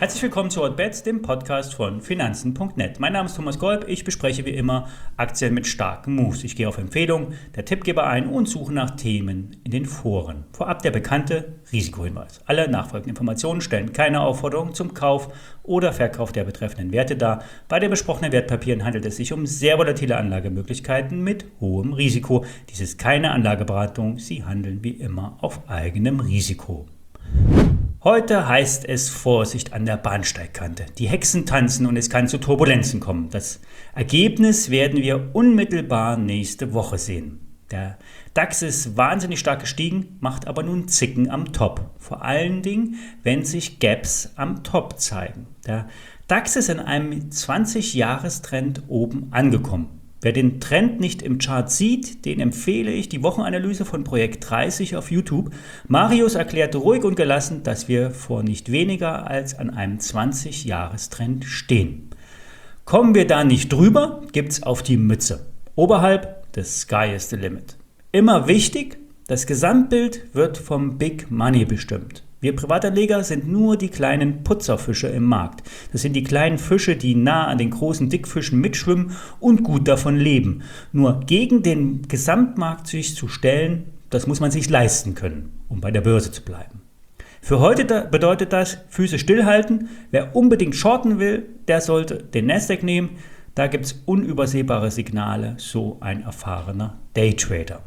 Herzlich willkommen zu Hotbets, dem Podcast von Finanzen.net. Mein Name ist Thomas Golb, ich bespreche wie immer Aktien mit starken Moves. Ich gehe auf Empfehlung der Tippgeber ein und suche nach Themen in den Foren. Vorab der bekannte Risikohinweis. Alle nachfolgenden Informationen stellen keine Aufforderung zum Kauf oder Verkauf der betreffenden Werte dar. Bei den besprochenen Wertpapieren handelt es sich um sehr volatile Anlagemöglichkeiten mit hohem Risiko. Dies ist keine Anlageberatung, Sie handeln wie immer auf eigenem Risiko. Heute heißt es Vorsicht an der Bahnsteigkante. Die Hexen tanzen und es kann zu Turbulenzen kommen. Das Ergebnis werden wir unmittelbar nächste Woche sehen. Der DAX ist wahnsinnig stark gestiegen, macht aber nun Zicken am Top. Vor allen Dingen, wenn sich Gaps am Top zeigen. Der DAX ist in einem 20-Jahres-Trend oben angekommen. Wer den Trend nicht im Chart sieht, den empfehle ich die Wochenanalyse von Projekt 30 auf YouTube. Marius erklärte ruhig und gelassen, dass wir vor nicht weniger als an einem 20-Jahres-Trend stehen. Kommen wir da nicht drüber, gibt's auf die Mütze. Oberhalb des Sky is the limit. Immer wichtig, das Gesamtbild wird vom Big Money bestimmt. Wir Privatanleger sind nur die kleinen Putzerfische im Markt. Das sind die kleinen Fische, die nah an den großen Dickfischen mitschwimmen und gut davon leben. Nur gegen den Gesamtmarkt sich zu stellen, das muss man sich leisten können, um bei der Börse zu bleiben. Für heute bedeutet das, Füße stillhalten. Wer unbedingt shorten will, der sollte den Nasdaq nehmen. Da gibt es unübersehbare Signale, so ein erfahrener Daytrader.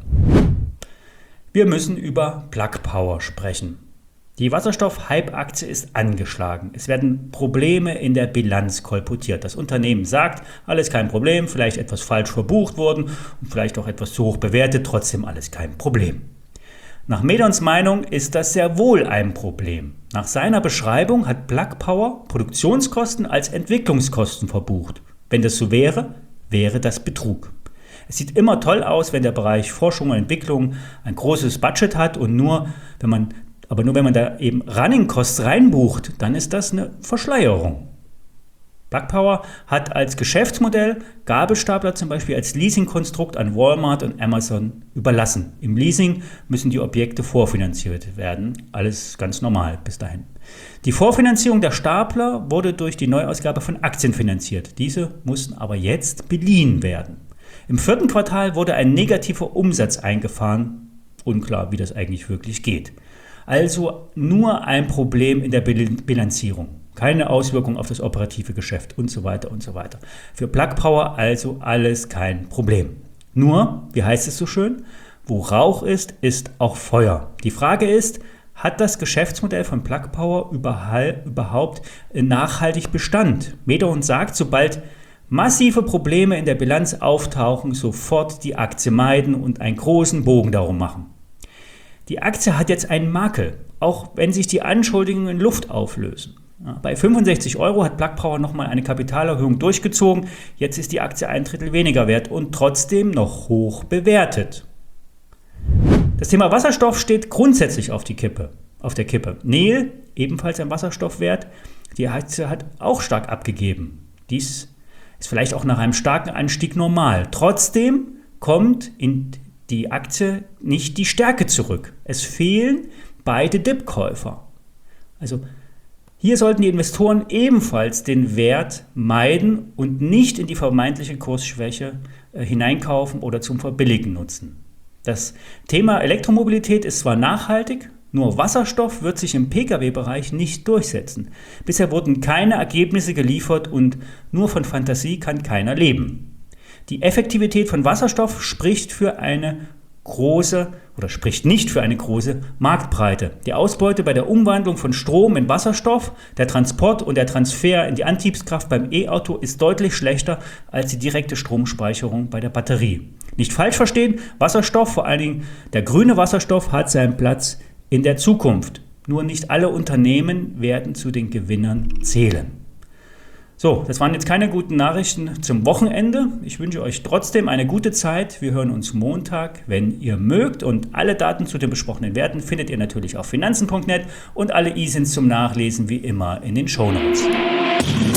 Wir müssen über Plug Power sprechen. Die Wasserstoff-Hype-Aktie ist angeschlagen. Es werden Probleme in der Bilanz kolportiert. Das Unternehmen sagt, alles kein Problem, vielleicht etwas falsch verbucht worden und vielleicht auch etwas zu hoch bewertet, trotzdem alles kein Problem. Nach Medons Meinung ist das sehr wohl ein Problem. Nach seiner Beschreibung hat Plug Power Produktionskosten als Entwicklungskosten verbucht. Wenn das so wäre, wäre das Betrug. Es sieht immer toll aus, wenn der Bereich Forschung und Entwicklung ein großes Budget hat und nur wenn man da eben Running Costs reinbucht, dann ist das eine Verschleierung. Plug Power hat als Geschäftsmodell Gabelstapler zum Beispiel als Leasingkonstrukt an Walmart und Amazon überlassen. Im Leasing müssen die Objekte vorfinanziert werden. Alles ganz normal bis dahin. Die Vorfinanzierung der Stapler wurde durch die Neuausgabe von Aktien finanziert. Diese mussten aber jetzt beliehen werden. Im 4. Quartal wurde ein negativer Umsatz eingefahren. Unklar, wie das eigentlich wirklich geht. Also nur ein Problem in der Bilanzierung. Keine Auswirkung auf das operative Geschäft und so weiter und so weiter. Für Plug Power also alles kein Problem. Nur, wie heißt es so schön, wo Rauch ist, ist auch Feuer. Die Frage ist, hat das Geschäftsmodell von Plug Power überhaupt nachhaltig Bestand? Medon sagt, sobald massive Probleme in der Bilanz auftauchen, sofort die Aktie meiden und einen großen Bogen darum machen. Die Aktie hat jetzt einen Makel, auch wenn sich die Anschuldigungen in Luft auflösen. Bei 65 € hat Plug Power nochmal eine Kapitalerhöhung durchgezogen. Jetzt ist die Aktie 1/3 weniger wert und trotzdem noch hoch bewertet. Das Thema Wasserstoff steht grundsätzlich auf der Kippe. Nel, ebenfalls ein Wasserstoffwert, die Aktie hat auch stark abgegeben. Dies ist vielleicht auch nach einem starken Anstieg normal. Trotzdem kommt in die Aktie nicht die Stärke zurück. Es fehlen beide Dip-Käufer. Also hier sollten die Investoren ebenfalls den Wert meiden und nicht in die vermeintliche Kursschwäche hineinkaufen oder zum Verbilligen nutzen. Das Thema Elektromobilität ist zwar nachhaltig, nur Wasserstoff wird sich im Pkw-Bereich nicht durchsetzen. Bisher wurden keine Ergebnisse geliefert und nur von Fantasie kann keiner leben. Die Effektivität von Wasserstoff spricht nicht für eine große Marktbreite. Die Ausbeute bei der Umwandlung von Strom in Wasserstoff, der Transport und der Transfer in die Antriebskraft beim E-Auto ist deutlich schlechter als die direkte Stromspeicherung bei der Batterie. Nicht falsch verstehen, Wasserstoff, vor allen Dingen der grüne Wasserstoff, hat seinen Platz in der Zukunft. Nur nicht alle Unternehmen werden zu den Gewinnern zählen. So, das waren jetzt keine guten Nachrichten zum Wochenende. Ich wünsche euch trotzdem eine gute Zeit. Wir hören uns Montag, wenn ihr mögt. Und alle Daten zu den besprochenen Werten findet ihr natürlich auf finanzen.net und alle ISINs zum Nachlesen wie immer in den Shownotes.